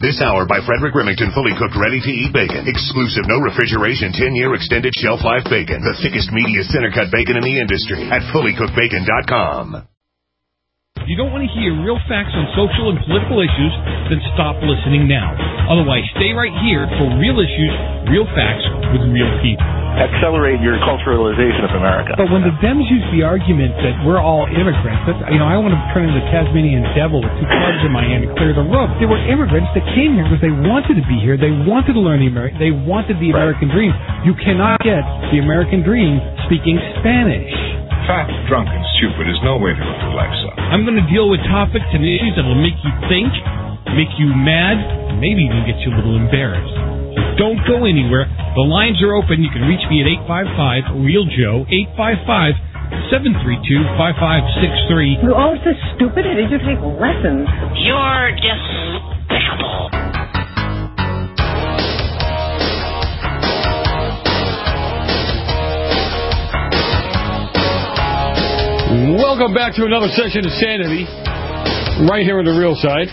This hour by Frederick Remington, fully cooked, ready-to-eat bacon. Exclusive, no refrigeration, 10-year extended shelf life bacon. The thickest, meatiest center-cut bacon in the industry at fullycookedbacon.com. If you don't want to hear real facts on social and political issues, then stop listening now. Otherwise, stay right here for real issues, real facts with real people. Accelerate your culturalization of America. But when the Dems use the argument that we're all immigrants, that's, I want to turn into the Tasmanian devil with two clubs in my hand and clear the road. They were immigrants that came here because they wanted to be here. They wanted to learn they wanted the American dream. You cannot get the American dream speaking Spanish. Fat, drunk, and stupid is no way to live your life, son. I'm going to deal with topics and issues that will make you think, make you mad, maybe even get you a little embarrassed. So don't go anywhere. The lines are open. You can reach me at 855-REAL-JOE, 855-732-5563. You're all so stupid. Did you take lessons? You're despicable. Welcome back to another session of Sanity, right here on the Real Side.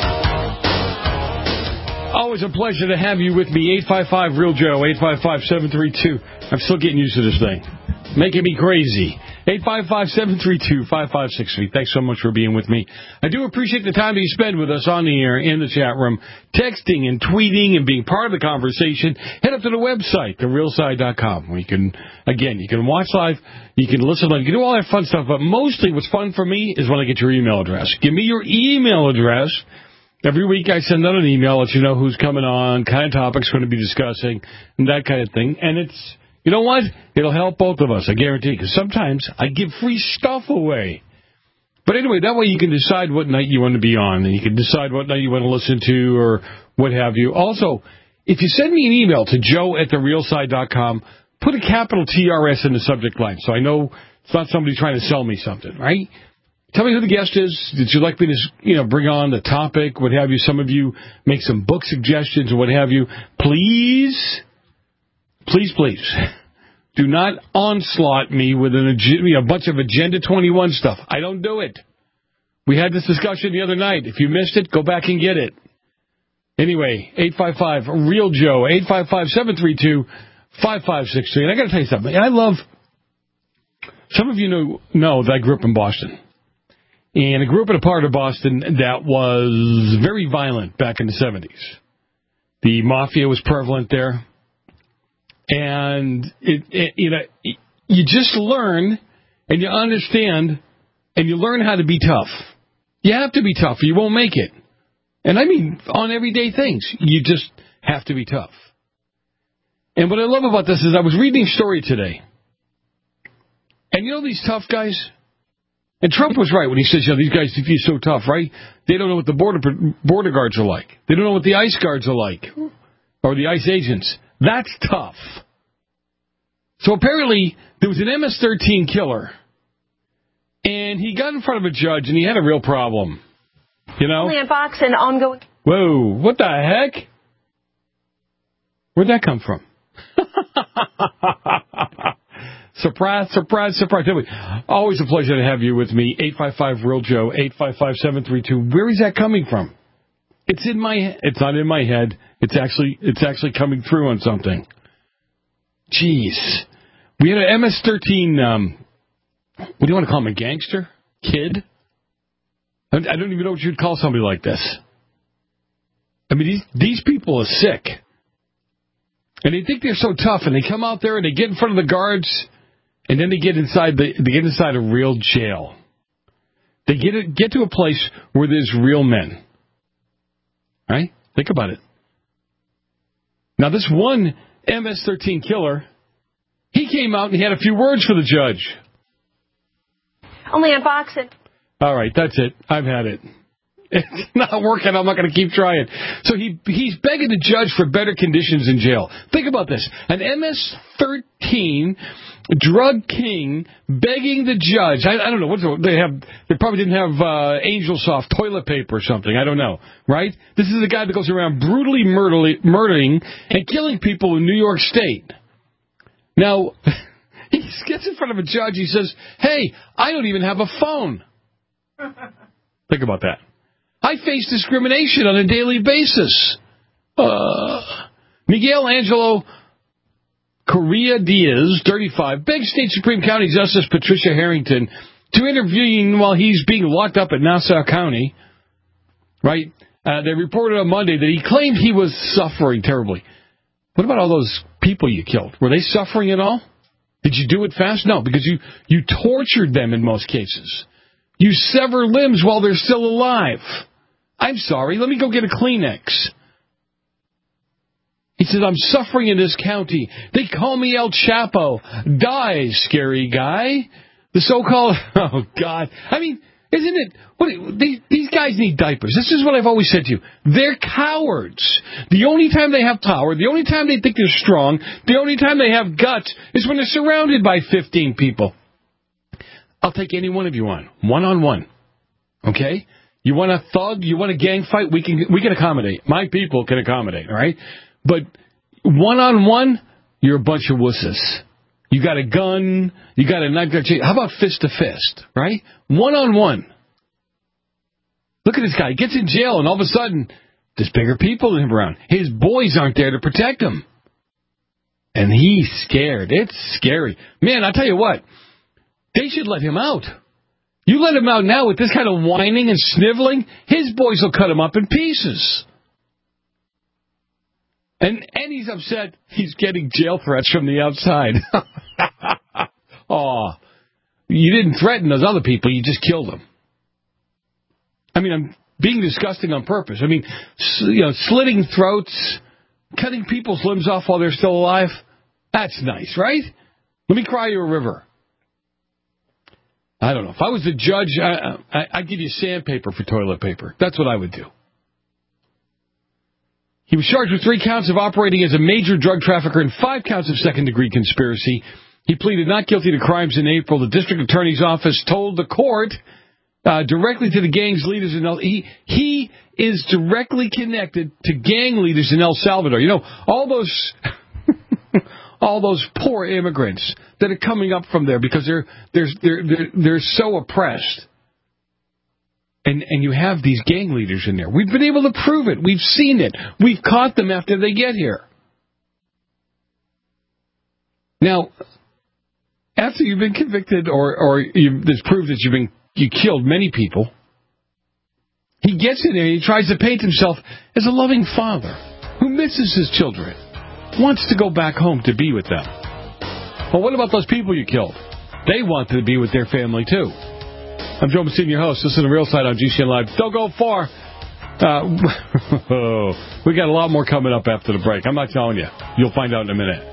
Always a pleasure to have you with me. 855-REAL-JOE, 855-732. I'm still getting used to this thing. Making me crazy. 855-732-5563. Thanks so much for being with me. I do appreciate the time that you spend with us on the air, in the chat room, texting and tweeting and being part of the conversation. Head up to the website, therealside.com, where you can watch live, you can listen live, you can do all that fun stuff, but mostly what's fun for me is when I get your email address. Give me your email address. Every week I send out an email, let you know who's coming on, kind of topics we're going to be discussing, and that kind of thing. And it's, you know what? It'll help both of us, I guarantee, because sometimes I give free stuff away. But anyway, that way you can decide what night you want to be on, and you can decide what night you want to listen to or what have you. Also, if you send me an email to joe@therealside.com, put a capital TRS in the subject line, so I know it's not somebody trying to sell me something, right? Tell me who the guest is. Did you like me to, bring on the topic, what have you? Some of you make some book suggestions or what have you. Please, do not onslaught me with a bunch of Agenda 21 stuff. I don't do it. We had this discussion the other night. If you missed it, go back and get it. Anyway, 855-REAL-JOE, 855-732-5563. And I got to tell you something. Some of you know that I grew up in Boston. And I grew up in a part of Boston that was very violent back in the 70s. The mafia was prevalent there. And, you just learn and you understand and you learn how to be tough. You have to be tough or you won't make it. And I mean, on everyday things, you just have to be tough. And what I love about this is I was reading a story today. And these tough guys? And Trump was right when he says, these guys think you're so tough, right? They don't know what the border guards are like. They don't know what the ICE guards are like. Or the ICE agents. That's tough. So apparently, there was an MS-13 killer. And he got in front of a judge, and he had a real problem. Only on Fox and ongoing. Whoa, what the heck? Where'd that come from? Surprise, surprise, surprise. Always a pleasure to have you with me. 855-REAL-JOE, 855-732. Where is that coming from? It's in my head. It's not in my head. It's actually coming through on something. Jeez. We had an MS-13, what do you want to call him, a gangster? Kid? I don't even know what you'd call somebody like this. I mean, these people are sick. And they think they're so tough, and they come out there and they get in front of the guards, and then they get inside a real jail. They get to a place where there's real men. Right? Think about it. Now, this one MS-13 killer, he came out and he had a few words for the judge. Only on Fox and... All right, that's it. I've had it. It's not working. I'm not going to keep trying. So he's begging the judge for better conditions in jail. Think about this. An MS-13 drug king begging the judge. I don't know. What's they have? They probably didn't have Angel Soft toilet paper or something. I don't know. Right? This is a guy that goes around brutally murdering and killing people in New York State. Now, he gets in front of a judge. He says, hey, I don't even have a phone. Think about that. I face discrimination on a daily basis. Miguel Angelo Correa Diaz, 35, begs State Supreme County Justice Patricia Harrington to intervene while he's being locked up at Nassau County. Right? They reported on Monday that he claimed he was suffering terribly. What about all those people you killed? Were they suffering at all? Did you do it fast? No, because you tortured them in most cases. You sever limbs while they're still alive. I'm sorry, let me go get a Kleenex. He says, I'm suffering in this county. They call me El Chapo. Die, scary guy. The so-called, oh, God. I mean, isn't it, these guys need diapers. This is what I've always said to you. They're cowards. The only time they have power, the only time they think they're strong, the only time they have guts is when they're surrounded by 15 people. I'll take any one of you on, one-on-one. Okay? You want a thug? You want a gang fight? We can accommodate. My people can accommodate, all right? But one-on-one, you're a bunch of wusses. You got a gun, you got a knife. How about fist-to-fist, right? One-on-one. Look at this guy. He gets in jail, and all of a sudden, there's bigger people than him around. His boys aren't there to protect him. And he's scared. It's scary. Man, I'll tell you what. They should let him out. You let him out now with this kind of whining and sniveling, his boys will cut him up in pieces. And he's upset he's getting jail threats from the outside. Oh, you didn't threaten those other people, you just killed them. I mean, I'm being disgusting on purpose. I mean, slitting throats, cutting people's limbs off while they're still alive, that's nice, right? Let me cry you a river. I don't know. If I was the judge, I'd give you sandpaper for toilet paper. That's what I would do. He was charged with 3 counts of operating as a major drug trafficker and 5 counts of second-degree conspiracy. He pleaded not guilty to crimes in April. The district attorney's office told the court directly to the gang's leaders in he is directly connected to gang leaders in El Salvador. You know, all those all those poor immigrants that are coming up from there because they're so oppressed. And you have these gang leaders in there. We've been able to prove it. We've seen it. We've caught them after they get here. Now, after you've been convicted or there's proof that you killed many people, he gets in there and he tries to paint himself as a loving father who misses his children, wants to go back home to be with them. Well, what about those people you killed? They wanted to be with their family, too. I'm Joe Messina, your host. Listen to Real Side on GCN Live. Don't go far. We got a lot more coming up after the break. I'm not telling you. You'll find out in a minute.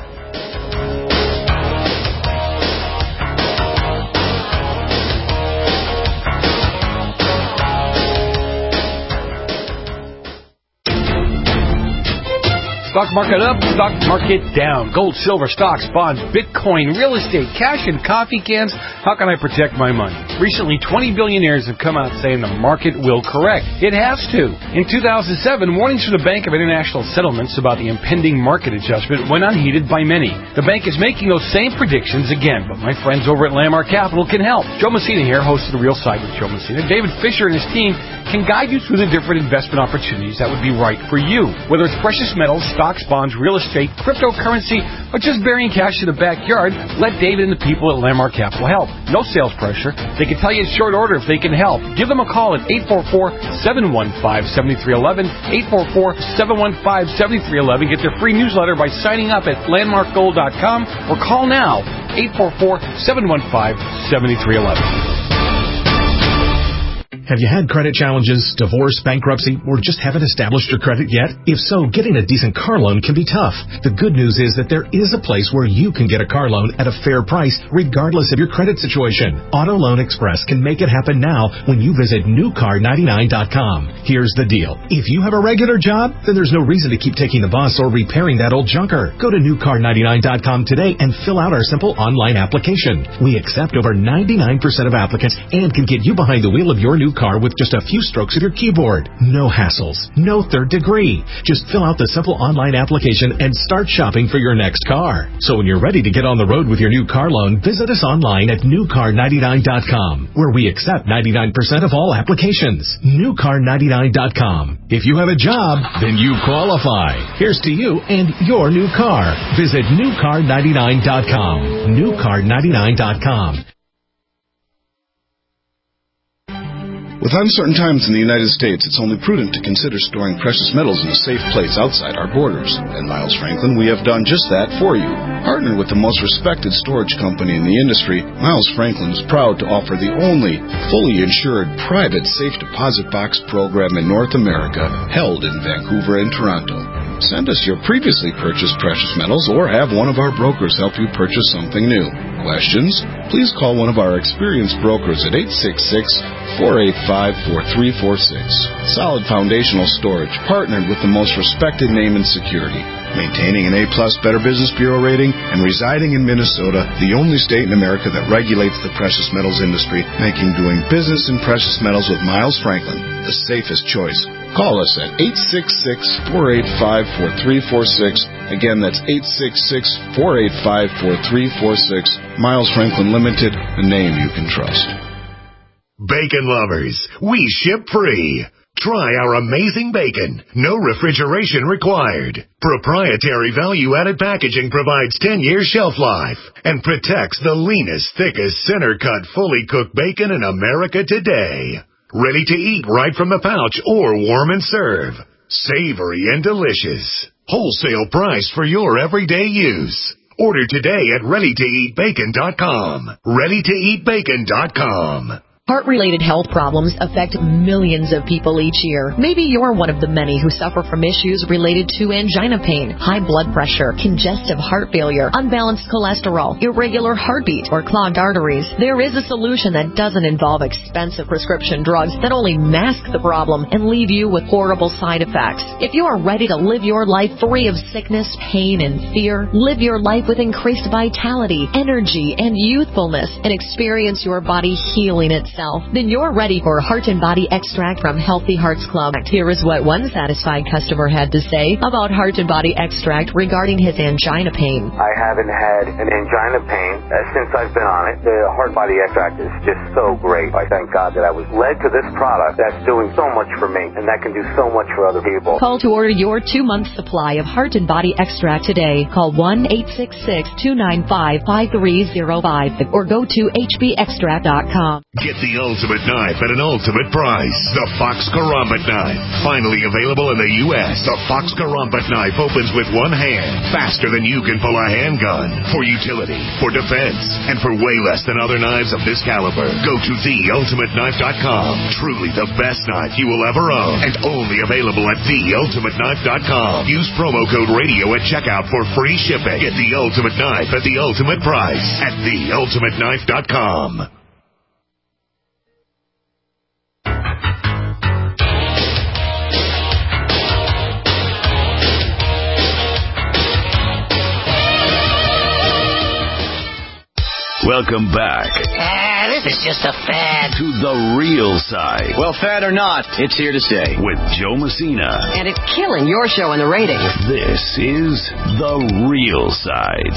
Stock market up, stock market down. Gold, silver, stocks, bonds, Bitcoin, real estate, cash, and coffee cans. How can I protect my money? Recently, 20 billionaires have come out saying the market will correct. It has to. In 2007, warnings from the Bank of International Settlements about the impending market adjustment went unheeded by many. The bank is making those same predictions again, but my friends over at Landmark Capital can help. Joe Messina here, host of The Real Side with Joe Messina. David Fisher and his team can guide you through the different investment opportunities that would be right for you. Whether it's precious metals, stocks, bonds, real estate, cryptocurrency, or just burying cash in the backyard, let David and the people at Landmark Capital help. No sales pressure. They can tell you in short order if they can help. Give them a call at 844-715-7311, 844-715-7311. Get their free newsletter by signing up at landmarkgold.com or call now, 844-715-7311. Have you had credit challenges, divorce, bankruptcy, or just haven't established your credit yet? If so, getting a decent car loan can be tough. The good news is that there is a place where you can get a car loan at a fair price, regardless of your credit situation. Auto Loan Express can make it happen now when you visit newcar99.com. Here's the deal. If you have a regular job, then there's no reason to keep taking the bus or repairing that old junker. Go to newcar99.com today and fill out our simple online application. We accept over 99% of applicants and can get you behind the wheel of your new car with just a few strokes of your keyboard. No hassles, no third degree. Just fill out the simple online application and start shopping for your next car. So when you're ready to get on the road with your new car loan, visit us online at newcar99.com, where we accept 99% of all applications. Newcar99.com. If you have a job, then you qualify. Here's to you and your new car. Visit newcar99.com. Newcar99.com. With uncertain times in the United States, it's only prudent to consider storing precious metals in a safe place outside our borders. At Miles Franklin, we have done just that for you. Partnered with the most respected storage company in the industry, Miles Franklin is proud to offer the only fully insured private safe deposit box program in North America, held in Vancouver and Toronto. Send us your previously purchased precious metals or have one of our brokers help you purchase something new. Questions? Please call one of our experienced brokers at 866-485-4346. Solid foundational storage, partnered with the most respected name in security. Maintaining an A-plus Better Business Bureau rating and residing in Minnesota, the only state in America that regulates the precious metals industry, making doing business in precious metals with Miles Franklin the safest choice. Call us at 866-485-4346. Again, that's 866-485-4346. Miles Franklin Limited, the name you can trust. Bacon lovers, we ship free. Try our amazing bacon. No refrigeration required. Proprietary value-added packaging provides 10-year shelf life and protects the leanest, thickest, center-cut, fully cooked bacon in America today. Ready to eat right from the pouch or warm and serve. Savory and delicious. Wholesale price for your everyday use. Order today at ReadyToEatBacon.com. ReadyToEatBacon.com. Heart-related health problems affect millions of people each year. Maybe you're one of the many who suffer from issues related to angina pain, high blood pressure, congestive heart failure, unbalanced cholesterol, irregular heartbeat, or clogged arteries. There is a solution that doesn't involve expensive prescription drugs that only mask the problem and leave you with horrible side effects. If you are ready to live your life free of sickness, pain, and fear, live your life with increased vitality, energy, and youthfulness, and experience your body healing itself, then you're ready for Heart and Body Extract from Healthy Hearts Club. Here is what one satisfied customer had to say about Heart and Body Extract regarding his angina pain. I haven't had an angina pain since I've been on it. The Heart Body Extract is just so great. I thank God that I was led to this product that's doing so much for me and that can do so much for other people. Call to order your 2-month supply of Heart and Body Extract today. Call 1-866-295-5305 or go to hbextract.com. Get the ultimate knife at an ultimate price. The Fox Karambit knife. Finally available in the U.S. The Fox Karambit knife opens with one hand, faster than you can pull a handgun. For utility, for defense, and for way less than other knives of this caliber. Go to theultimateknife.com. Truly the best knife you will ever own, and only available at theultimateknife.com. Use promo code radio at checkout for free shipping. Get the ultimate knife at the ultimate price at theultimateknife.com. Welcome back. This is just a fad. To the real side. Well, fad or not, it's here to stay. With Joe Messina. And it's killing your show in the ratings. This is The Real Side.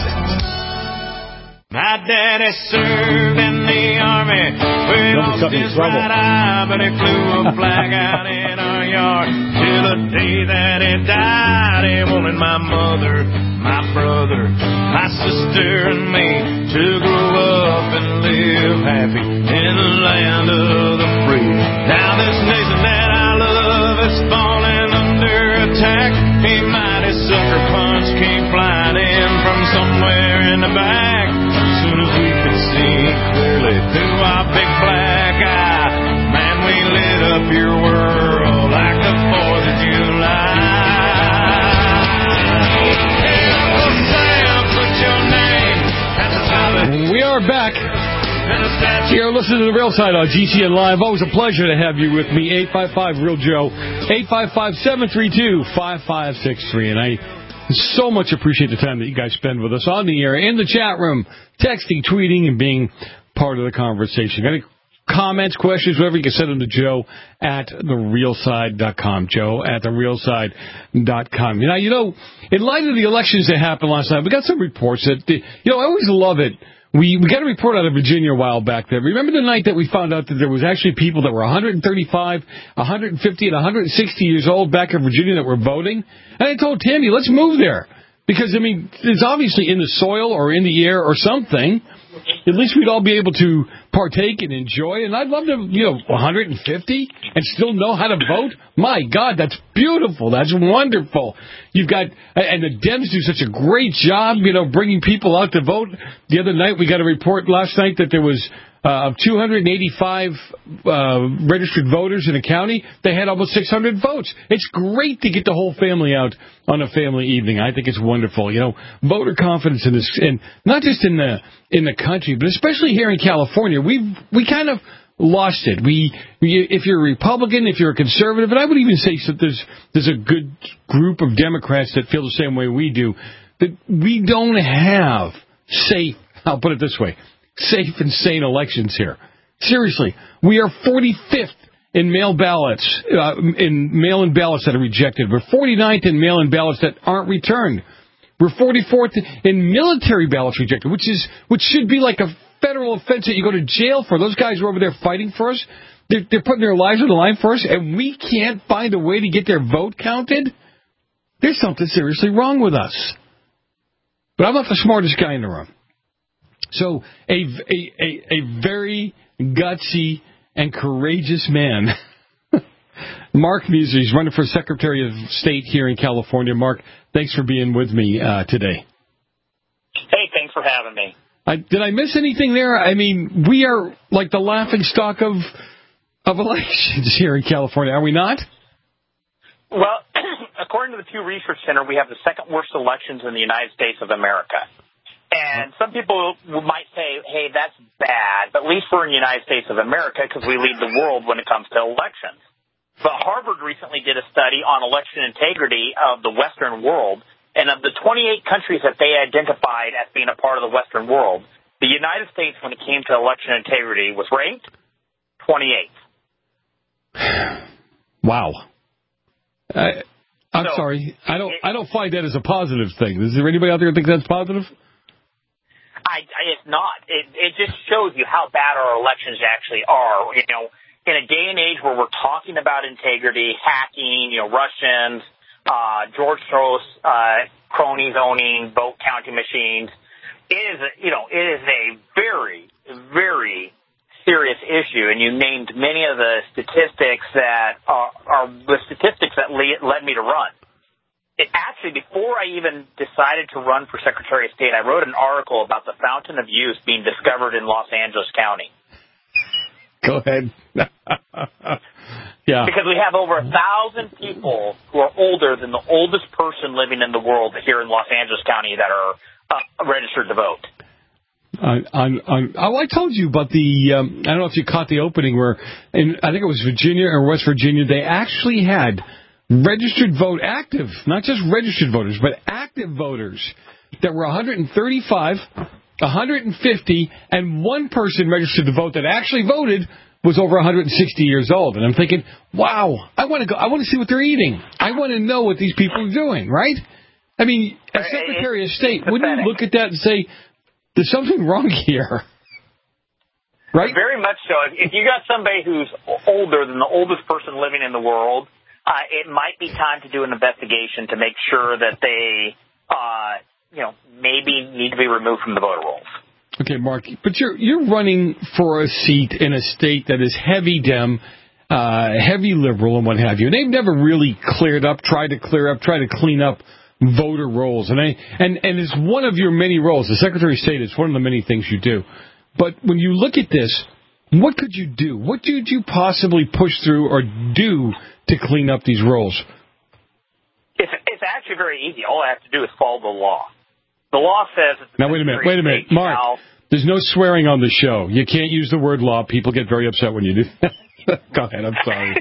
My daddy served in the army. We lost his right eye, but he flew a flag out in our yard. Till the day that he died, he wanted my mother, my brother, my sister, and me to grow up and live happy in the land of the free. Now this nation that I love is falling under attack. A mighty sucker punch came flying in from somewhere in the back. Soon as we could see clearly through our big black eye, man, we lit up your world like the 4th of July. We are back. You're listening to The Real Side on GCN Live. Always a pleasure to have you with me. 855-REAL-JOE, 855-732-5563. And I so much appreciate the time that you guys spend with us on the air, in the chat room, texting, tweeting, and being part of the conversation. Got a comments, questions, whatever, you can send them to Joe at therealside.com. Joe at therealside.com. Now, in light of the elections that happened last night, we got some reports that, I always love it. We got a report out of Virginia a while back there. Remember the night that we found out that there was actually people that were 135, 150, and 160 years old back in Virginia that were voting? And I told Tammy, let's move there. Because, it's obviously in the soil or in the air or something. At least we'd all be able to partake and enjoy. And I'd love to, 150 and still know how to vote. My God, that's beautiful. That's wonderful. You've got, and the Dems do such a great job, bringing people out to vote. The other night, we got a report last night that there was, of 285 registered voters in a county, they had almost 600 votes. It's great to get the whole family out on a family evening. I think it's wonderful. Voter confidence in this, and not just in the country, but especially here in California, we kind of lost it. If you're a Republican, if you're a conservative, and I would even say that there's a good group of Democrats that feel the same way we do, that we don't have safe, I'll put it this way, safe and sane elections here. Seriously, we are 45th in mail ballots, in mail-in ballots that are rejected. We're 49th in mail-in ballots that aren't returned. We're 44th in military ballots rejected, which should be like a federal offense that you go to jail for. Those guys are over there fighting for us. They're putting their lives on the line for us, and we can't find a way to get their vote counted? There's something seriously wrong with us. But I'm not the smartest guy in the room. So a very gutsy and courageous man, Mark Muser, he's running for Secretary of State here in California. Mark, thanks for being with me today. Hey, thanks for having me. Did I miss anything there? We are like the laughingstock of elections here in California, are we not? Well, according to the Pew Research Center, we have the second worst elections in the United States of America. And some people might say, hey, that's bad, but at least we're in the United States of America because we lead the world when it comes to elections. But Harvard recently did a study on election integrity of the Western world, and of the 28 countries that they identified as being a part of the Western world, the United States, when it came to election integrity, was ranked 28th. Wow. I'm sorry. I don't find that as a positive thing. Is there anybody out there who thinks that's positive? It's not. It just shows you how bad our elections actually are. In a day and age where we're talking about integrity, hacking, Russians, George Soros, cronies owning vote counting machines, it is a very, very serious issue. And you named many of the statistics that are the statistics that led me to run. Actually, before I even decided to run for Secretary of State, I wrote an article about the fountain of youth being discovered in Los Angeles County. Go ahead. Yeah. Because we have over 1,000 people who are older than the oldest person living in the world here in Los Angeles County that are registered to vote. I told you about the, I don't know if you caught the opening where, I think it was Virginia or West Virginia, they actually had registered vote active, not just registered voters, but active voters that were 135, 150, and one person registered to vote that actually voted was over 160 years old. And I'm thinking, wow, I want to go. I want to see what they're eating. I want to know what these people are doing, right? As Secretary of State, wouldn't you look at that and say, there's something wrong here? Right? Very much so. If you got somebody who's older than the oldest person living in the world, it might be time to do an investigation to make sure that they, maybe need to be removed from the voter rolls. Okay, Mark, but you're running for a seat in a state that is heavy Dem, heavy liberal, and what have you. And they've never really tried to clean up voter rolls. And it's one of your many roles. The Secretary of State is one of the many things you do. But when you look at this, what could you do? What did you possibly push through or do to clean up these rolls? It's actually very easy. All I have to do is follow the law. The law says... Now, wait a minute. Mark, there's no swearing on the show. You can't use the word law. People get very upset when you do that. Go ahead. I'm sorry.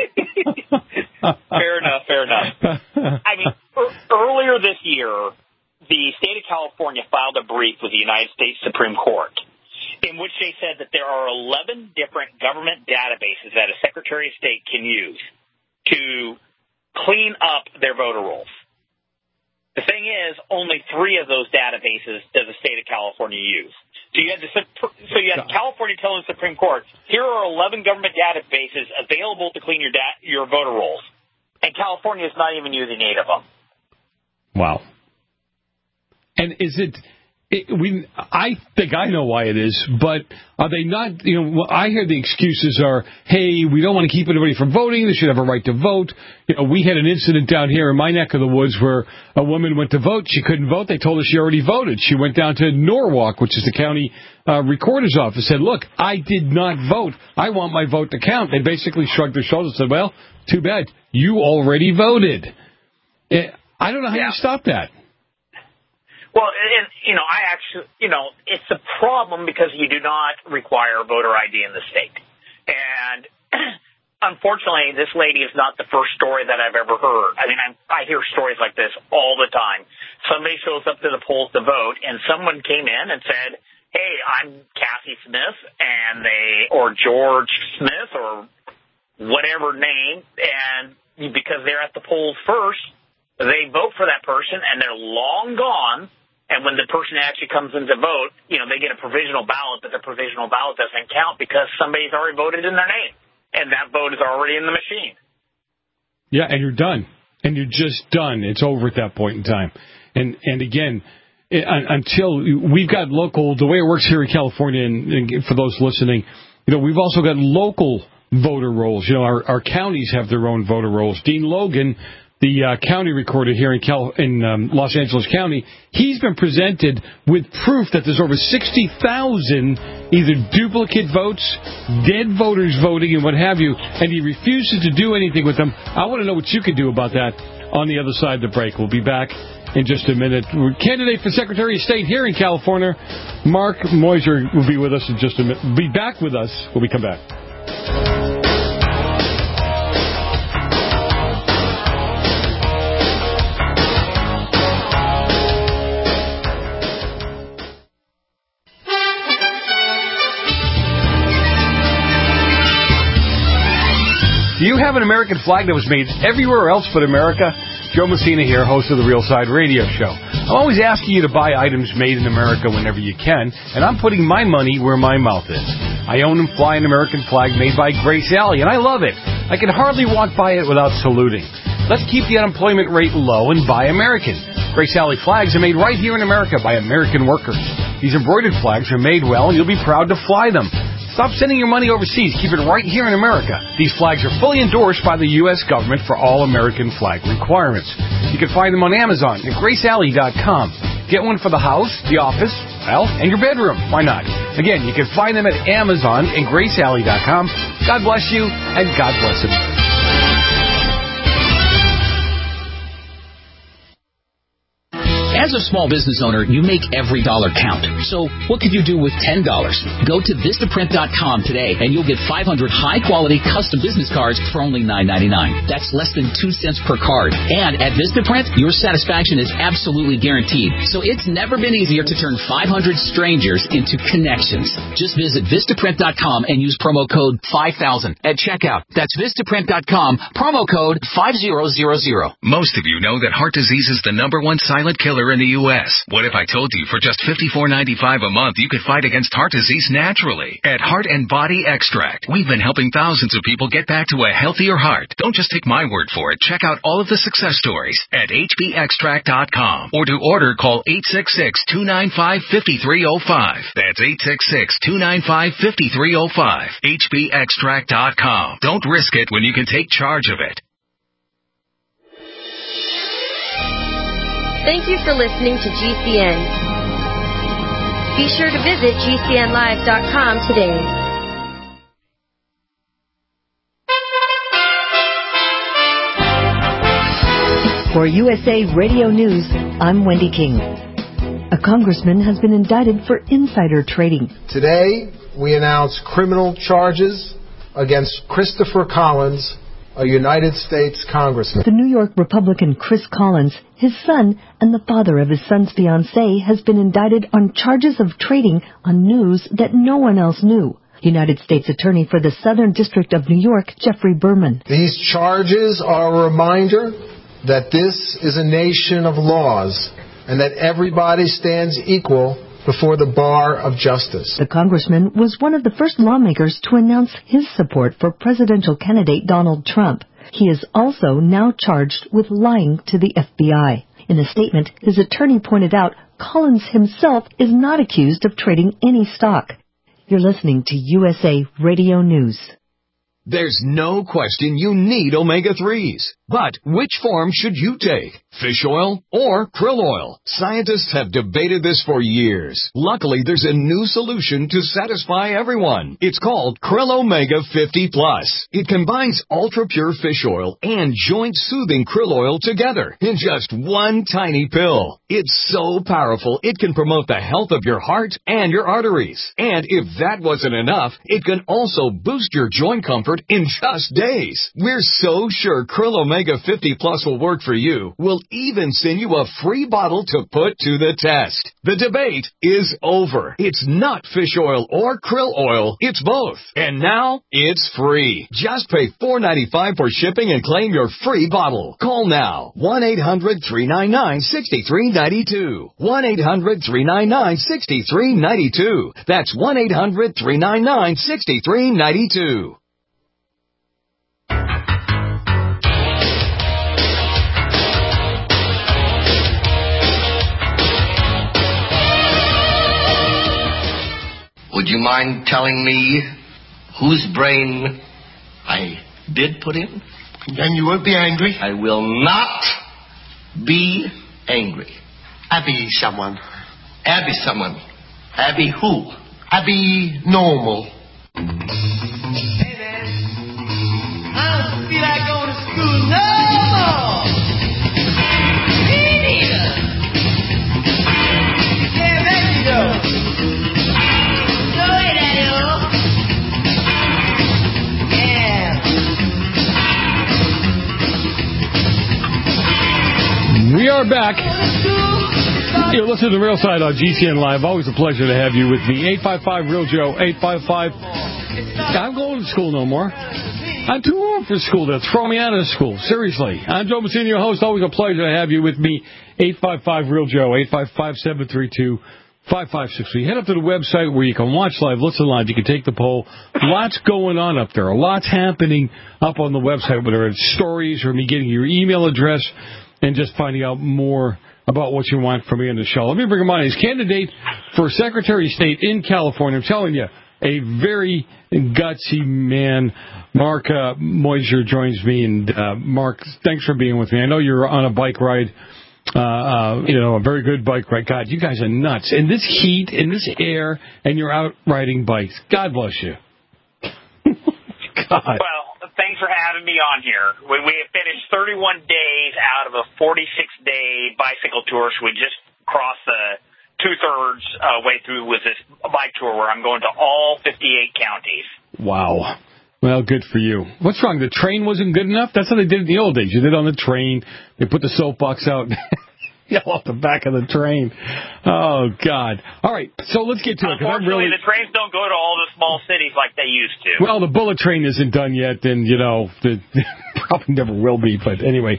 Fair enough. Earlier this year, the state of California filed a brief with the United States Supreme Court. in which they said that there are 11 different government databases that a Secretary of State can use to clean up their voter rolls. The thing is, only 3 of those databases does the state of California use. So you had California telling the Supreme Court, here are 11 government databases available to clean your voter rolls. And California is not even using 8 of them. Wow. And is it... I think I know why it is, but are they not, I hear the excuses are, hey, we don't want to keep anybody from voting, they should have a right to vote. We had an incident down here in my neck of the woods where a woman went to vote, she couldn't vote, they told her she already voted. She went down to Norwalk, which is the county recorder's office, said, look, I did not vote, I want my vote to count. They basically shrugged their shoulders and said, well, too bad, you already voted. I don't know how you stop that. Well, and, it's a problem because you do not require voter ID in the state. And unfortunately, this lady is not the first story that I've ever heard. I mean, I hear stories like this all the time. Somebody shows up to the polls to vote, and someone came in and said, hey, I'm Cassie Smith, or George Smith, or whatever name, and because they're at the polls first, they vote for that person, and they're long gone. And when the person actually comes in to vote, they get a provisional ballot, but the provisional ballot doesn't count because somebody's already voted in their name. And that vote is already in the machine. Yeah, and you're done. And you're just done. It's over at that point in time. And again, until we've got local, the way it works here in California, and for those listening, we've also got local voter rolls. Our counties have their own voter rolls. Dean Logan, the county recorder here in Los Angeles County, he's been presented with proof that there's over 60,000 either duplicate votes, dead voters voting, and what have you, and he refuses to do anything with them. I want to know what you can do about that on the other side of the break. We'll be back in just a minute. Candidate for Secretary of State here in California, Mark Moser, will be with us in just a minute. Be back with us when we come back. Do you have an American flag that was made everywhere else but America? Joe Messina here, host of the Real Side Radio Show. I'm always asking you to buy items made in America whenever you can, and I'm putting my money where my mouth is. I own and fly an American flag made by Grace Alley, and I love it. I can hardly walk by it without saluting. Let's keep the unemployment rate low and buy American. Grace Alley flags are made right here in America by American workers. These embroidered flags are made well, and you'll be proud to fly them. Stop sending your money overseas. Keep it right here in America. These flags are fully endorsed by the U.S. government for all American flag requirements. You can find them on Amazon at GraceAlley.com. Get one for the house, the office, and your bedroom. Why not? Again, you can find them at Amazon and GraceAlley.com. God bless you, and God bless America. As a small business owner, you make every dollar count. So what could you do with $10? Go to Vistaprint.com today, and you'll get 500 high-quality custom business cards for only $9.99. That's less than 2 cents per card. And at Vistaprint, your satisfaction is absolutely guaranteed. So it's never been easier to turn 500 strangers into connections. Just visit Vistaprint.com and use promo code 5000 at checkout. That's Vistaprint.com, promo code 5000. Most of you know that heart disease is the #1 silent killer in the U.S. What if I told you for just $54.95 a month you could fight against heart disease naturally? At Heart and Body Extract, we've been helping thousands of people get back to a healthier heart. Don't just take my word for it. Check out all of the success stories at hbextract.com. Or to order, call 866-295-5305. That's 866-295-5305. hbextract.com. Don't risk it when you can take charge of it. Thank you for listening to GCN. Be sure to visit GCNlive.com today. For USA Radio News, I'm Wendy King. A congressman has been indicted for insider trading. Today, we announce criminal charges against Christopher Collins a United States congressman. The New York Republican Chris Collins, his son, and the father of his son's fiancée has been indicted on charges of trading on news that no one else knew. United States Attorney for the Southern District of New York, Jeffrey Berman. These charges are a reminder that this is a nation of laws and that everybody stands equal before the bar of justice. The congressman was one of the first lawmakers to announce his support for presidential candidate Donald Trump. He is also now charged with lying to the FBI. In a statement, his attorney pointed out Collins himself is not accused of trading any stock. You're listening to USA Radio News. There's no question you need omega-3s. But which form should you take? Fish oil or krill oil? Scientists have debated this for years. Luckily, there's a new solution to satisfy everyone. It's called Krill Omega 50 Plus. It combines ultra-pure fish oil and joint-soothing krill oil together in just one tiny pill. It's so powerful, it can promote the health of your heart and your arteries. And if that wasn't enough, it can also boost your joint comfort in just days. We're so sure Krill Omega 50 Plus will work for you. We'll even send you a free bottle to put to the test. The debate is over. It's not fish oil or krill oil. It's both. And now it's free. Just pay $4.95 for shipping and claim your free bottle. Call now. 1-800-399-6392. 1-800-399-6392. That's 1-800-399-6392. Would you mind telling me whose brain I did put in? And you won't be angry? I will not be angry. Abby someone. Abby someone. Abby who? Abby normal. Hey, man. I don't feel like going to school no more. Me neither. Yeah, there you go. We are back. You're listening to The Real Side on GCN Live. Always a pleasure to have you with me. 855-REAL-JOE, 855. I'm going to school no more. I'm too old for school. They'll throw me out of school. Seriously. I'm Joe Messina, your host. Always a pleasure to have you with me. 855-REAL-JOE, 855-732-5563. Head up to the website where you can watch live, listen live. You can take the poll. Lots going on up there. A lot's happening up on the website, whether it's stories or me getting your email address and just finding out more about what you want from me on the show. Let me bring him on. He's candidate for Secretary of State in California. I'm telling you, a very gutsy man. Mark Moyser joins me. And Mark, thanks for being with me. I know you're on a bike ride, a very good bike ride. God, you guys are nuts. In this heat, in this air, and you're out riding bikes. God bless you. God. Well, thanks for having me on here. We have finished 31 days out of a 46-day bicycle tour, so we just crossed the two-thirds way through with this bike tour where I'm going to all 58 counties. Wow. Well, good for you. What's wrong? The train wasn't good enough? That's how they did it in the old days. You did it on the train. They put the soapbox out and yell off the back of the train. Oh, God. All right, so let's get to it. Unfortunately, the trains don't go to all the small cities like they used to. Well, the bullet train isn't done yet, and, the probably never will be. But anyway,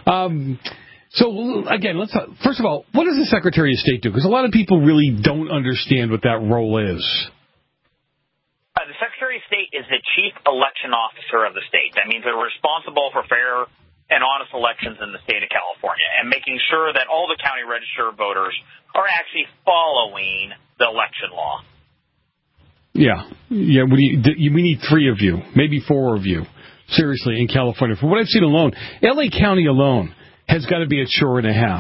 so, again, first of all, what does the Secretary of State do? Because a lot of people really don't understand what that role is. The Secretary of State is the chief election officer of the state. That means they're responsible for fair and honest elections in the state of California and making sure that all the county registered voters are actually following the election law. Yeah. We need 3 of you, maybe 4 of you, seriously, in California. From what I've seen alone, L.A. County alone has got to be at 1.5.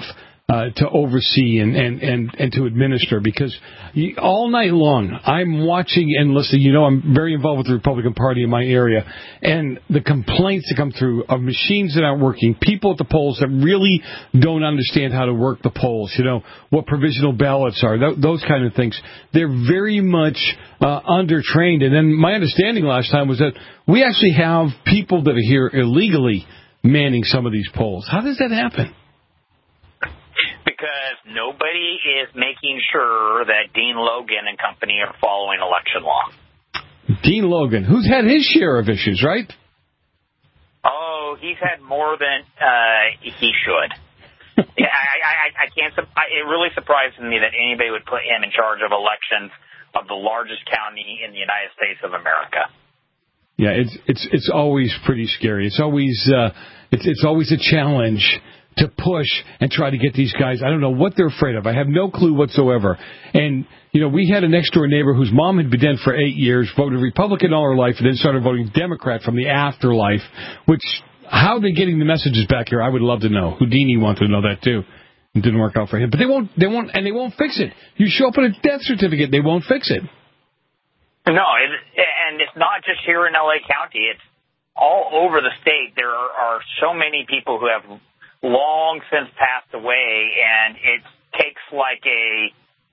to oversee and to administer, because all night long I'm watching and listening. You know, I'm very involved with the Republican Party in my area, and the complaints that come through of machines that aren't working, people at the polls that really don't understand how to work the polls, you know, what provisional ballots are, those kind of things. They're very much undertrained. And then my understanding last time was that we actually have people that are here illegally manning some of these polls. How does that happen? Because nobody is making sure that Dean Logan and company are following election law. Dean Logan, who's had his share of issues, right? Oh, he's had more than he should. I can't. It really surprises me that anybody would put him in charge of elections of the largest county in the United States of America. Yeah, it's always pretty scary. It's always a challenge to push and try to get these guys. I don't know what they're afraid of. I have no clue whatsoever. And, you know, we had a next-door neighbor whose mom had been dead for 8 years, voted Republican all her life, and then started voting Democrat from the afterlife, which, how they're getting the messages back here, I would love to know. Houdini wanted to know that, too. It didn't work out for him. But they won't fix it. You show up with a death certificate, they won't fix it. No, and it's not just here in L.A. County. It's all over the state. There are so many people who have long since passed away, and it takes like a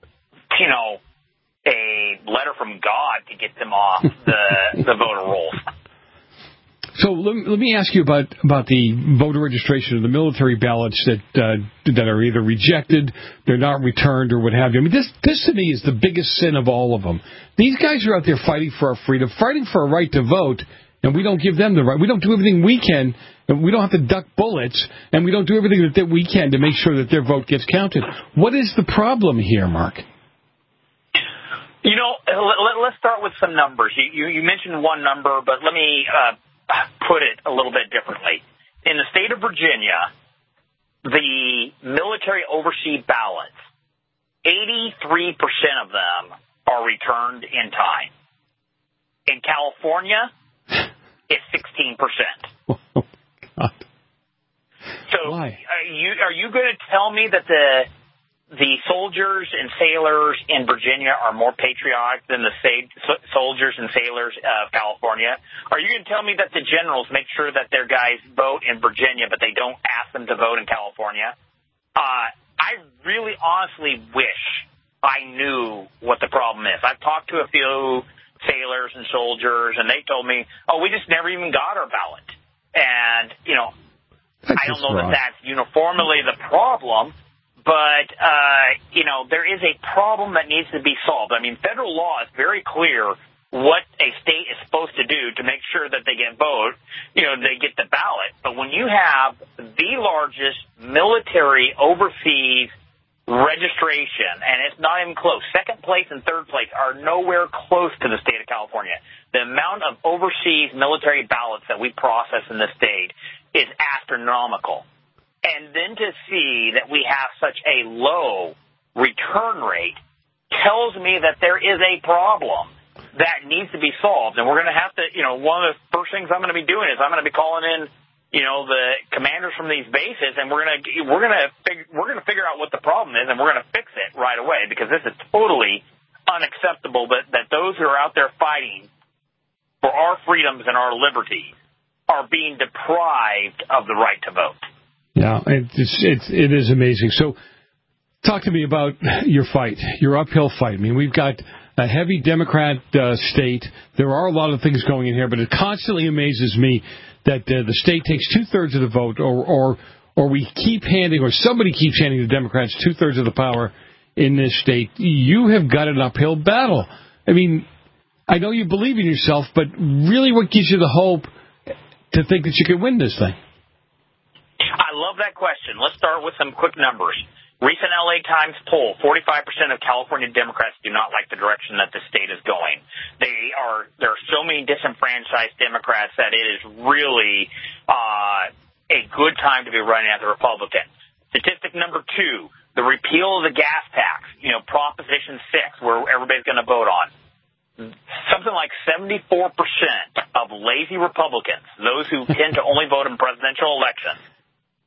letter from God to get them off the voter rolls. So let me ask you about the voter registration of the military ballots that are either rejected, they're not returned, or what have you. I mean, this to me is the biggest sin of all of them. These guys are out there fighting for our freedom, fighting for a right to vote, and we don't give them the right. We don't do everything we can. And we don't have to duck bullets, and we don't do everything that we can to make sure that their vote gets counted. What is the problem here, Mark? You know, let's start with some numbers. You mentioned one number, but let me put it a little bit differently. In the state of Virginia, the military overseas ballots, 83% of them are returned in time. In California, it's 16%. So are you going to tell me that the soldiers and sailors in Virginia are more patriotic than the soldiers and sailors of California? Are you going to tell me that the generals make sure that their guys vote in Virginia, but they don't ask them to vote in California? I really honestly wish I knew what the problem is. I've talked to a few sailors and soldiers, and they told me, we just never even got our ballot. And, you know, I don't know that that's uniformly the problem, but, you know, there is a problem that needs to be solved. I mean, federal law is very clear what a state is supposed to do to make sure that they get they get the ballot. But when you have the largest military overseas registration, and it's not even close. Second place and third place are nowhere close to the state of California. The amount of overseas military ballots that we process in the state is astronomical. And then to see that we have such a low return rate tells me that there is a problem that needs to be solved. And we're going to have to, one of the first things I'm going to be doing is I'm going to be calling in the commanders from these bases, and we're going to figure out what the problem is, and we're going to fix it right away, because this is totally unacceptable that those who are out there fighting for our freedoms and our liberty are being deprived of the right to vote. Yeah, it is amazing. So talk to me about your fight, your uphill fight. I mean, we've got a heavy Democrat state. There are a lot of things going in here, but it constantly amazes me that the state takes 2/3 of the vote, or we keep handing, or somebody keeps handing the Democrats 2/3 of the power in this state. You have got an uphill battle. I mean, I know you believe in yourself, but really what gives you the hope to think that you can win this thing? I love that question. Let's start with some quick numbers. Recent LA Times poll, 45% of California Democrats do not like the direction that the state is going. There are so many disenfranchised Democrats that it is really a good time to be running as a Republican. Statistic number 2, the repeal of the gas tax, Proposition 6, where everybody's going to vote on. Something like 74% of lazy Republicans, those who tend to only vote in presidential elections,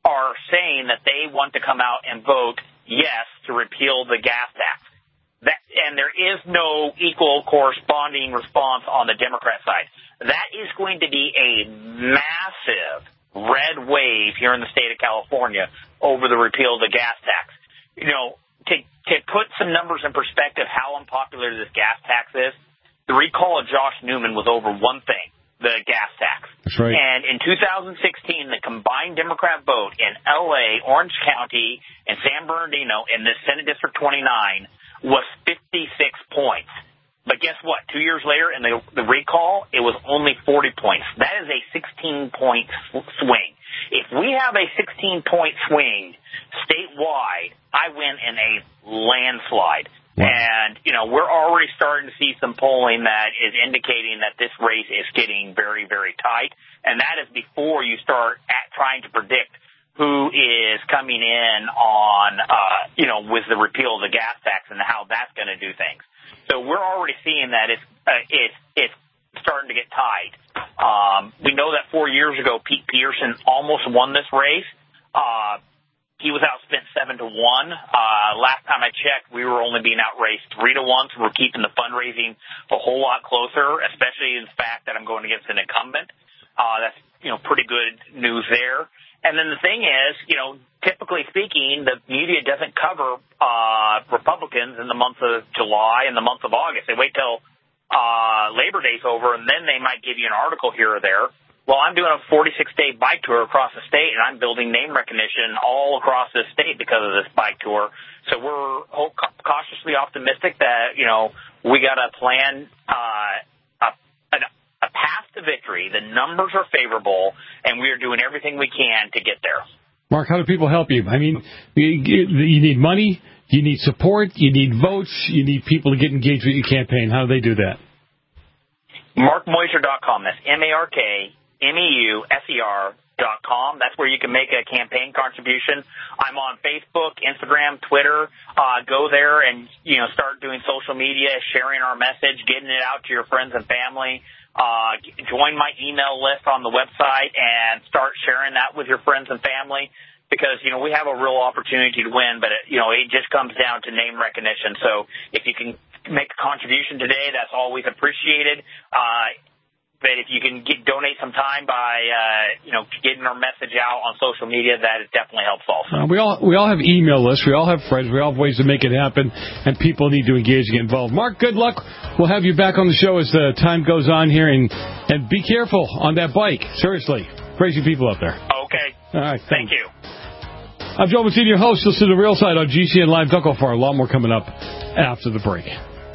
are saying that they want to come out and vote yes to repeal the gas tax. And there is no equal corresponding response on the Democrat side. That is going to be a massive red wave here in the state of California over the repeal of the gas tax. To put some numbers in perspective how unpopular this gas tax is, the recall of Josh Newman was over one thing, the gas tax. That's right. And in 2016, the combined Democrat vote in L.A., Orange County, and San Bernardino in the Senate District 29 was 56 points. But guess what? 2 years later, in the recall, it was only 40 points. That is a 16-point swing. If we have a 16-point swing statewide, I win in a landslide. Wow. And, we're already starting to see some polling that is indicating that this race is getting very, very tight. And that is before you start trying to predict who is coming in on, with the repeal of the gas tax and how that's going to do things. So we're already seeing that it's starting to get tight. We know that 4 years ago, Pete Peterson almost won this race. He was outspent 7-1. Last time I checked, we were only being outraced 3-1, so we're keeping the fundraising a whole lot closer, especially in the fact that I'm going against an incumbent. That's, pretty good news there. And then the thing is, typically speaking, the media doesn't cover Republicans in the month of July and the month of August. They wait till Labor Day's over, and then they might give you an article here or there. Well, I'm doing a 46-day bike tour across the state, and I'm building name recognition all across this state because of this bike tour. So we're cautiously optimistic that, we got a plan, a path to victory. The numbers are favorable, and we are doing everything we can to get there. Mark, how do people help you? I mean, you need money, you need support, you need votes, you need people to get engaged with your campaign. How do they do that? MarkMoser.com. That's MarkMeuser.com. That's where you can make a campaign contribution. I'm on Facebook, Instagram, Twitter. Go there and, start doing social media, sharing our message, getting it out to your friends and family. Join my email list on the website and start sharing that with your friends and family because, we have a real opportunity to win, but, it just comes down to name recognition. So if you can make a contribution today, that's always appreciated. But if you can donate some time by, getting our message out on social media, that definitely helps also. We all have email lists. We all have friends. We all have ways to make it happen, and people need to engage and get involved. Mark, good luck. We'll have you back on the show as the time goes on here, and be careful on that bike. Seriously. Crazy people out there. Okay. All right. Thank you. I'm Joe Mancini, your host. Listen to The Real Side on GCN Live. Don't go far. A lot more coming up after the break.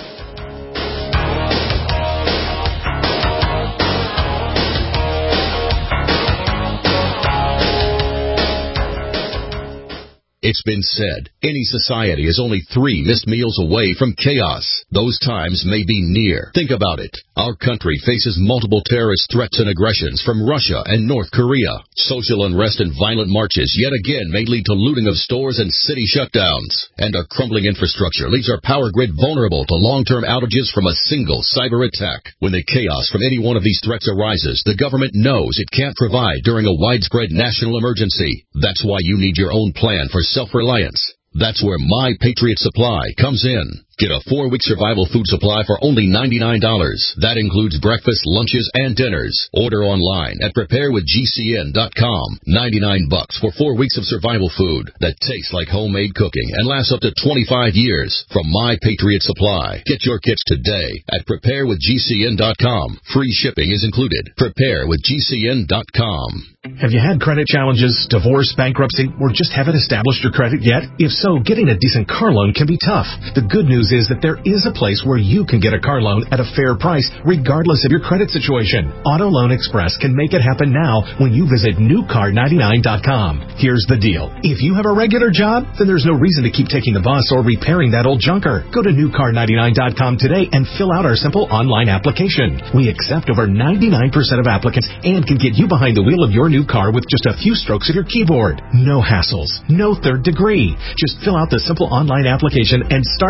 It's been said, any society is only 3 missed meals away from chaos. Those times may be near. Think about it. Our country faces multiple terrorist threats and aggressions from Russia and North Korea. Social unrest and violent marches yet again may lead to looting of stores and city shutdowns. And our crumbling infrastructure leaves our power grid vulnerable to long-term outages from a single cyber attack. When the chaos from any one of these threats arises, the government knows it can't provide during a widespread national emergency. That's why you need your own plan for self-reliance. That's where My Patriot Supply comes in. Get a 4-week survival food supply for only $99. That includes breakfast, lunches, and dinners. Order online at preparewithgcn.com. $99 for 4 weeks of survival food that tastes like homemade cooking and lasts up to 25 years from My Patriot Supply. Get your kits today at preparewithgcn.com. Free shipping is included. Preparewithgcn.com. Have you had credit challenges, divorce, bankruptcy, or just haven't established your credit yet? If so, getting a decent car loan can be tough. The good news is that there is a place where you can get a car loan at a fair price, regardless of your credit situation. Auto Loan Express can make it happen now when you visit newcar99.com. Here's the deal. If you have a regular job, then there's no reason to keep taking the bus or repairing that old junker. Go to newcar99.com today and fill out our simple online application. We accept over 99% of applicants and can get you behind the wheel of your new car with just a few strokes of your keyboard. No hassles, no third degree. Just fill out the simple online application and start shopping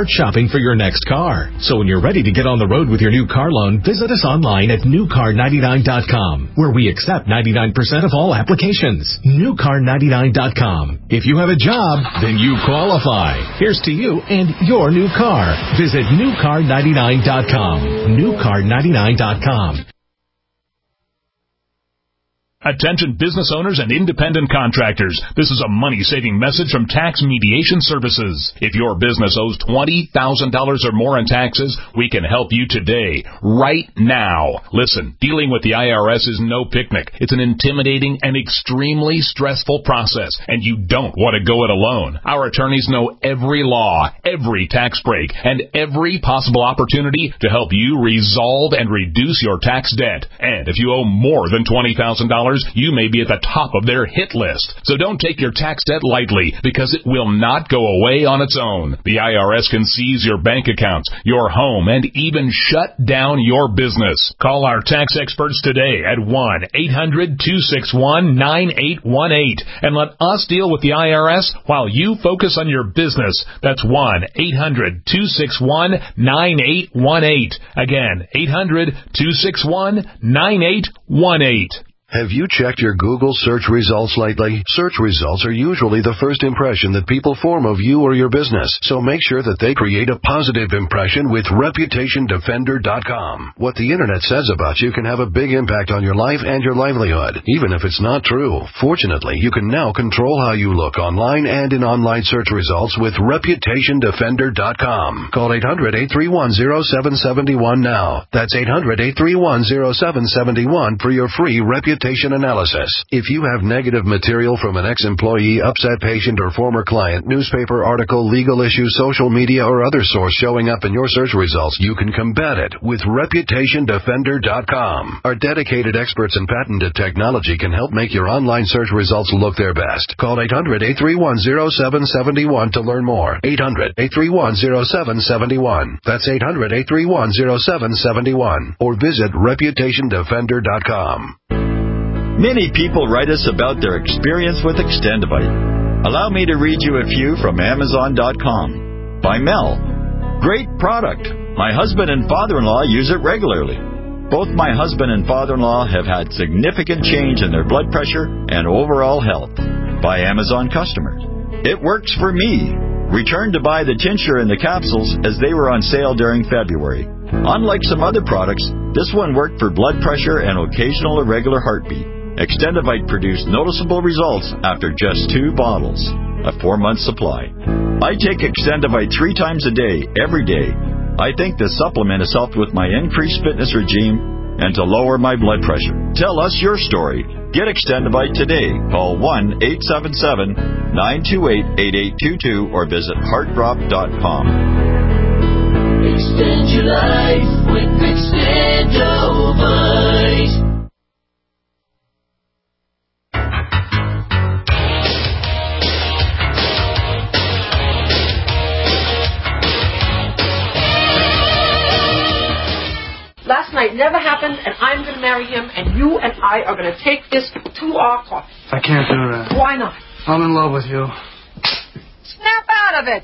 looking for your next car. So when you're ready to get on the road with your new car loan, visit us online at newcar99.com, where we accept 99% of all applications. Newcar99.com. If you have a job, then you qualify. Here's to you and your new car. Visit newcar99.com. Newcar99.com. Attention business owners and independent contractors. This is a money-saving message from Tax Mediation Services. If your business owes $20,000 or more in taxes, we can help you today, right now. Listen, dealing with the IRS is no picnic. It's an intimidating and extremely stressful process, and you don't want to go it alone. Our attorneys know every law, every tax break, and every possible opportunity to help you resolve and reduce your tax debt. And if you owe more than $20,000, you may be at the top of their hit list. So don't take your tax debt lightly, because it will not go away on its own. The IRS can seize your bank accounts, your home, and even shut down your business. Call our tax experts today at 1-800-261-9818 and let us deal with the IRS while you focus on your business. That's 1-800-261-9818. Again, 800-261-9818. Have you checked your Google search results lately? Search results are usually the first impression that people form of you or your business, so make sure that they create a positive impression with ReputationDefender.com. What the Internet says about you can have a big impact on your life and your livelihood, even if it's not true. Fortunately, you can now control how you look online and in online search results with ReputationDefender.com. Call 800-831-0771 now. That's 800-831-0771 for your free reputation analysis. If you have negative material from an ex-employee, upset patient, or former client, newspaper article, legal issue, social media, or other source showing up in your search results, you can combat it with ReputationDefender.com. Our dedicated experts in patented technology can help make your online search results look their best. Call 800-831-0771 to learn more. 800-831-0771. That's 800-831-0771. Or visit ReputationDefender.com. Many people write us about their experience with Extendivite. Allow me to read you a few from Amazon.com. By Mel. Great product. My husband and father-in-law use it regularly. Both my husband and father-in-law have had significant change in their blood pressure and overall health. By Amazon customers. It works for me. Returned to buy the tincture and the capsules as they were on sale during February. Unlike some other products, this one worked for blood pressure and occasional irregular heartbeat. Extendivite produced noticeable results after just 2 bottles, a 4-month supply. I take Extendivite 3 times a day, every day. I think the supplement has helped with my increased fitness regime and to lower my blood pressure. Tell us your story. Get Extendivite today. Call 1-877-928-8822 or visit heartdrop.com. Extend your life with Extendivite. Last night never happened, and I'm going to marry him, and you and I are going to take this to our court. I can't do that. Why not? I'm in love with you. Snap out of it!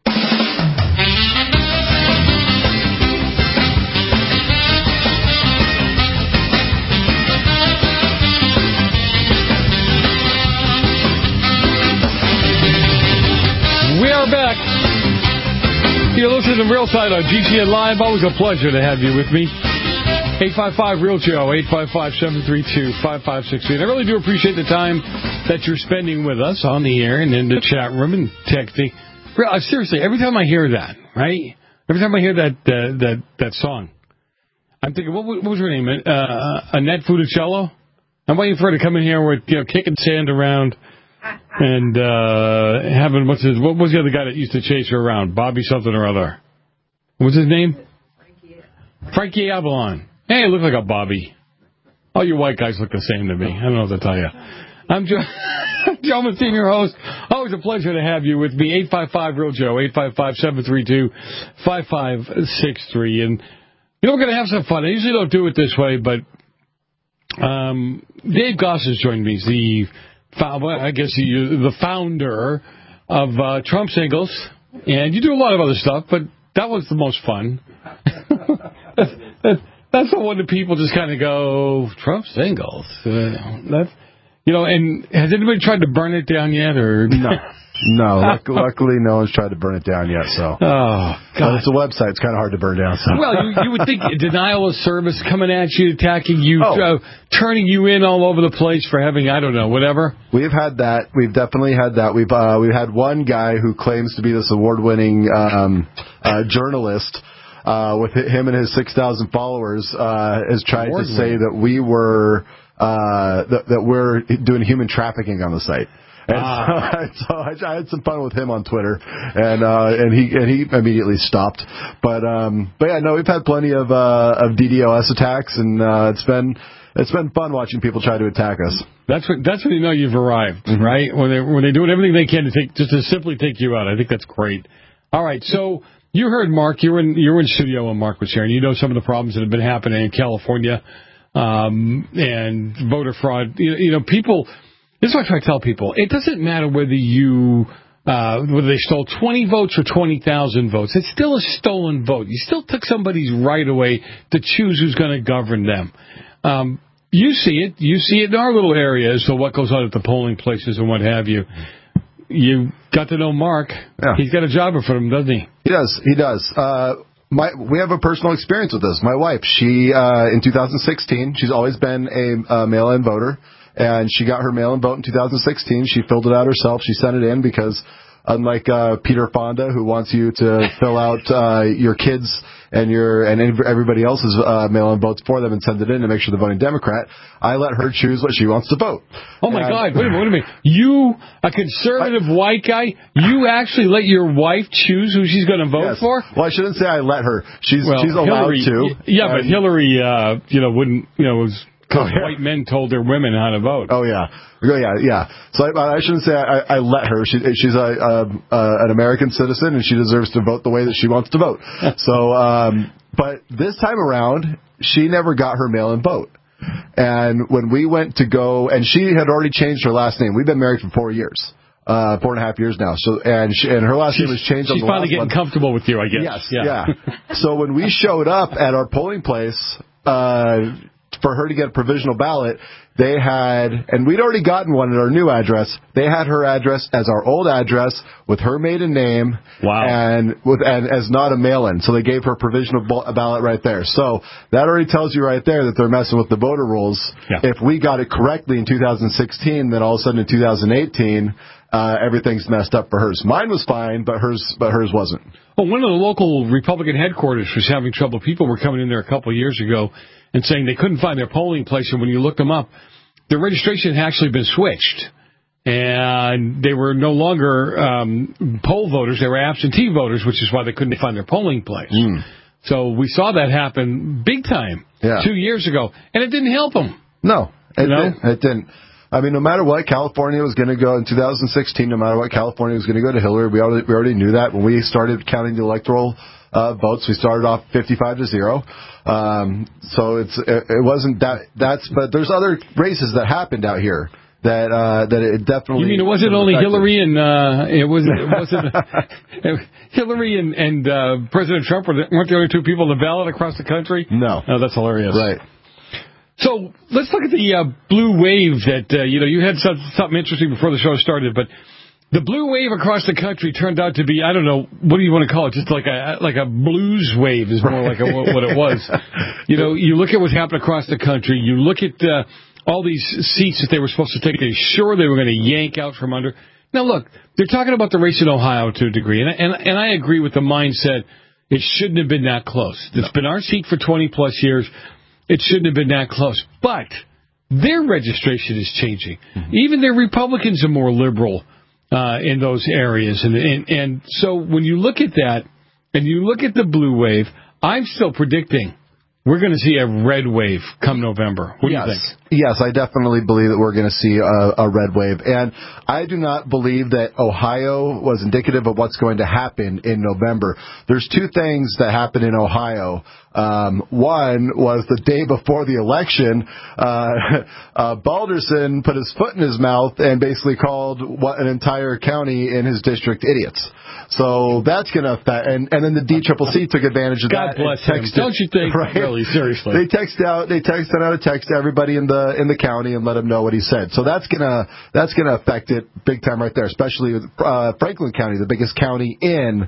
We are back. You're listening to Real Side on GCN Live. Always a pleasure to have you with me. 855-REAL-JOE, 855-732-5568. I really do appreciate the time that you're spending with us on the air and in the chat room and texting. Seriously, every time I hear that, right? Every time I hear that song, I'm thinking, what was her name? Annette Funicello? I'm waiting for her to come in here with, kicking sand around and having, what was the other guy that used to chase her around? Bobby something or other. What's his name? Frankie Avalon. Hey, look like a Bobby. All you white guys look the same to me. I don't know what to tell you. I'm Joe Matheny, your host. Always a pleasure to have you with me. 855-REAL-JOE, 855-732-5563. And, we're going to have some fun. I usually don't do it this way, but Dave Goss has joined me. He's the founder of Trump Singles. And you do a lot of other stuff, but That was the most fun. That's the one that people just kind of go, Trump singles. That's, and has anybody tried to burn it down yet? Or No. Luckily, no one's tried to burn it down yet. So, God. But it's a website. It's kind of hard to burn down. So. Well, you would think denial of service coming at you, attacking you, turning you in all over the place for having, I don't know, whatever. We've had that. We've definitely had that. We've had one guy who claims to be this award-winning journalist. With him and his 6,000 followers, has tried to say that we were that we're doing human trafficking on the site. And so I had some fun with him on Twitter, and he immediately stopped. But yeah, no, we've had plenty of DDoS attacks, and it's been fun watching people try to attack us. That's when you know you've arrived, right? When they're doing everything they can to simply take you out. I think that's great. All right, so. You heard Mark. You were in studio when Mark was here, and you know some of the problems that have been happening in California and voter fraud. People. This is what I try to tell people: it doesn't matter whether they stole 20 votes or 20,000 votes. It's still a stolen vote. You still took somebody's right away to choose who's going to govern them. You see it. You see it in our little area as to what goes on at the polling places and what have you. You got to know Mark. Yeah. He's got a job in front of him, doesn't he? He does. We have a personal experience with this. My wife, she in 2016, she's always been a mail-in voter, and she got her mail-in vote in 2016. She filled it out herself. She sent it in because, unlike Peter Fonda, who wants you to fill out your kids and everybody else's mail-in votes for them and send it in to make sure they're voting Democrat, I let her choose what she wants to vote. Oh, my God. Wait a minute. You, a conservative white guy, you actually let your wife choose who she's going to vote for? Well, I shouldn't say I let her. She's allowed to. Yeah, but Hillary, wouldn't, was... White men told their women how to vote. Oh, yeah. So I shouldn't say I let her. She's an American citizen, and she deserves to vote the way that she wants to vote. So, but this time around, she never got her mail-in vote. And when we went to go, and she had already changed her last name. We've been married for 4 years. 4.5 years now. So, and her last name was changed on the last one. She's finally getting comfortable with you, I guess. Yes, yeah. So when we showed up at our polling place, for her to get a provisional ballot, they had, and we'd already gotten one at our new address. They had her address as our old address with her maiden name, and as not a mail-in. So they gave her a provisional ballot right there. So that already tells you right there that they're messing with the voter rules. Yeah. If we got it correctly in 2016, then all of a sudden in 2018, everything's messed up for hers. Mine was fine, but hers wasn't. Well, one of the local Republican headquarters was having trouble. People were coming in there a couple of years ago and saying they couldn't find their polling place, and when you looked them up, their registration had actually been switched. And they were no longer poll voters, they were absentee voters, which is why they couldn't find their polling place. So we saw that happen big time 2 years ago, and it didn't help them. No, it didn't. I mean, no matter what, California was going to go in 2016, no matter what, California was going to go to Hillary. We already knew that. When we started counting the electoral votes, we started off 55-0. So it wasn't that. But there's other races that happened out here that it definitely. You mean it wasn't only Hillary and it wasn't Hillary and President Trump weren't the only two people on the ballot across the country? No. Oh, that's hilarious. Right. So let's look at the blue wave that, you had something interesting before the show started, but the blue wave across the country turned out to be, I don't know, what do you want to call it? Just like a blues wave is more like what it was. You look at what's happened across the country, you look at all these seats that they were supposed to take, they're sure they were going to yank out from under. Now look, they're talking about the race in Ohio to a degree, and I agree with the mindset, it shouldn't have been that close. It's been our seat for 20 plus years. It shouldn't have been that close. But their registration is changing. Mm-hmm. Even their Republicans are more liberal in those areas. And so when you look at that and you look at the blue wave, I'm still predicting we're going to see a red wave come November. What do you think? Yes, I definitely believe that we're going to see a red wave. And I do not believe that Ohio was indicative of what's going to happen in November. There's two things that happened in Ohio. One was the day before the election, Balderson put his foot in his mouth and basically called an entire county in his district idiots. So that's going to affect, and then the DCCC took advantage of that. God bless him. Don't you think? Right? Really, seriously. They texted out a text to everybody in the county and let them know what he said. So that's gonna affect it big time right there, especially with Franklin County, the biggest county in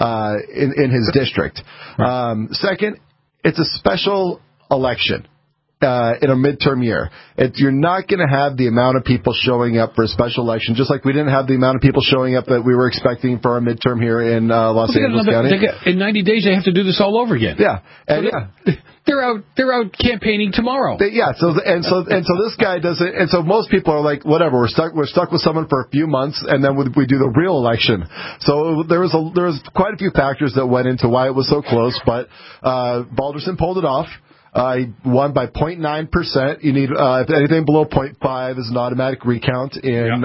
his district. Second, it's a special election. In a midterm year. You're not going to have the amount of people showing up for a special election, just like we didn't have the amount of people showing up that we were expecting for our midterm here in Los Angeles County. In 90 days, they have to do this all over again. Yeah. And They're out campaigning tomorrow. So this guy does it, and so most people are like, whatever, we're stuck with someone for a few months, and then we do the real election. So there was quite a few factors that went into why it was so close, but Balderson pulled it off. He won by 0.9%. You need if anything below 0.5 is an automatic recount in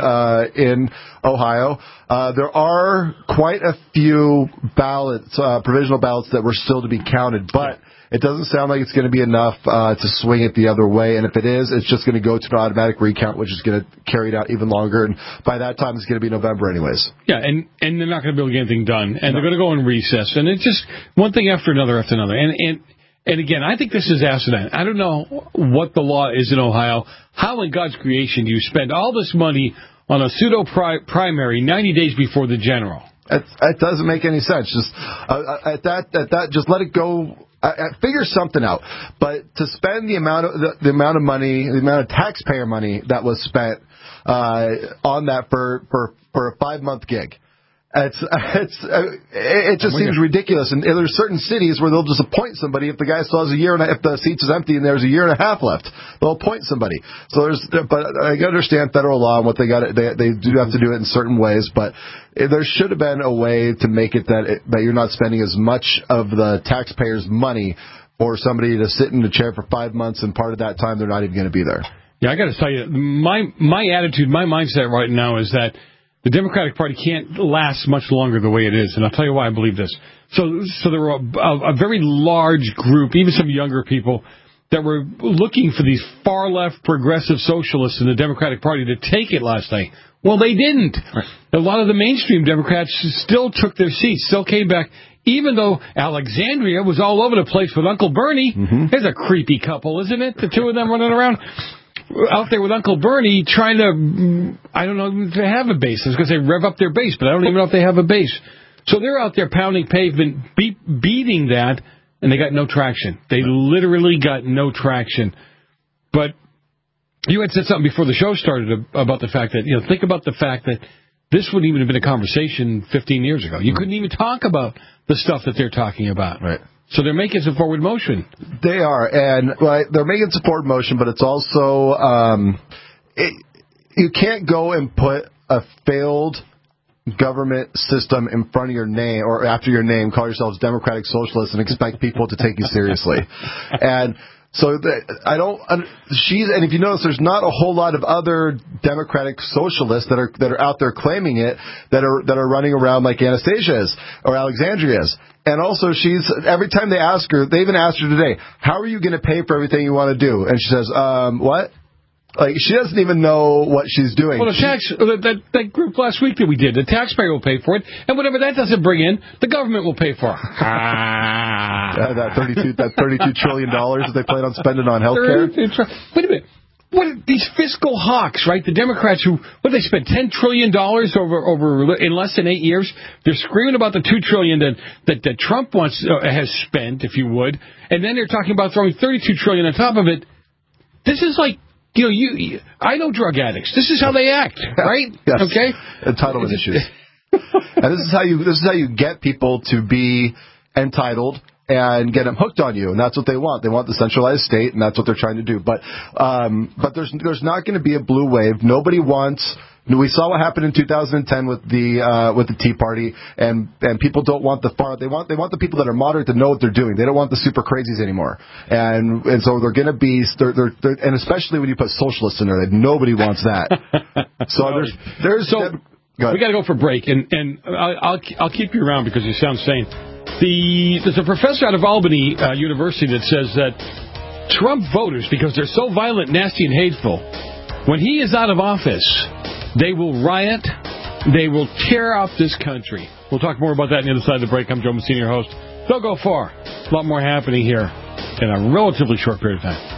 Ohio. There are quite a few ballots, provisional ballots that were still to be counted, but it doesn't sound like it's going to be enough to swing it the other way. And if it is, it's just going to go to an automatic recount, which is going to carry it out even longer. And by that time, it's going to be November anyways. Yeah, and they're not going to be able to get anything done, and they're going to go in recess, and it's just one thing after another after another. And again, I think this is asinine. I don't know what the law is in Ohio. How in God's creation do you spend all this money on a pseudo-primary 90 days before the general? It doesn't make any sense. Just at that, just let it go. Figure something out. But to spend the amount of money, the amount of taxpayer money that was spent on that for a 5-month gig. It just seems ridiculous. And there's certain cities where they'll just appoint somebody if the guy still has if the seat is empty and there's a year and a half left, they'll appoint somebody. So but I understand federal law and what they do have to do it in certain ways, but there should have been a way to make it that you're not spending as much of the taxpayers' money for somebody to sit in the chair for 5 months, and part of that time they're not even going to be there. Yeah, I got to tell you, my attitude, my mindset right now is that the Democratic Party can't last much longer the way it is, and I'll tell you why I believe this. So there were a very large group, even some younger people, that were looking for these far-left progressive socialists in the Democratic Party to take it last night. Well, they didn't. Right. A lot of the mainstream Democrats still took their seats, still came back, even though Alexandria was all over the place with Uncle Bernie. Mm-hmm. There's a creepy couple, isn't it? The two of them running around out there with Uncle Bernie trying to, I don't know if they have a base. I was going to say rev up their base, but I don't even know if they have a base. So they're out there pounding pavement, beating that, and they got no traction. They literally got no traction. But you had said something before the show started about the fact that, think about the fact that this wouldn't even have been a conversation 15 years ago. You couldn't even talk about the stuff that they're talking about. Right. So they're making some forward motion. They are, and they're making some forward motion, but it's also you can't go and put a failed government system in front of your name or after your name, call yourselves Democratic Socialists, and expect people to take you seriously. And so and if you notice, there's not a whole lot of other Democratic Socialists that are out there claiming it that are running around like Anastasia is or Alexandria is. And also, every time they ask her, they even asked her today, how are you going to pay for everything you want to do? And she says, what? Like, she doesn't even know what she's doing. Well, that group last week that we did, the taxpayer will pay for it, and whatever that doesn't bring in, the government will pay for it. That $32 trillion that they plan on spending on health care? Wait a minute. What are these fiscal hawks, right? The Democrats they spent $10 trillion over in less than 8 years. They're screaming about the $2 trillion that Trump has spent, if you would, and then they're talking about throwing $32 trillion on top of it. This is like, I know drug addicts. This is how they act, right? Yes. Okay. Entitlement issues. And this is how you get people to be entitled and get them hooked on you, and that's what they want. They want the centralized state, and that's what they're trying to do. But there's not going to be a blue wave. Nobody wants We saw what happened in 2010 with the Tea Party, and people don't want the far. They want the people that are moderate to know what they're doing. They don't want the super crazies anymore. And so they're going to be and especially when you put socialists in there, nobody wants that. So there's. We got to go for break, and I'll keep you around because you sound sane. There's a professor out of Albany University that says that Trump voters, because they're so violent, nasty, and hateful, when he is out of office, they will riot, they will tear up this country. We'll talk more about that on the other side of the break. I'm Joe Messina, your host. Don't go far. A lot more happening here in a relatively short period of time.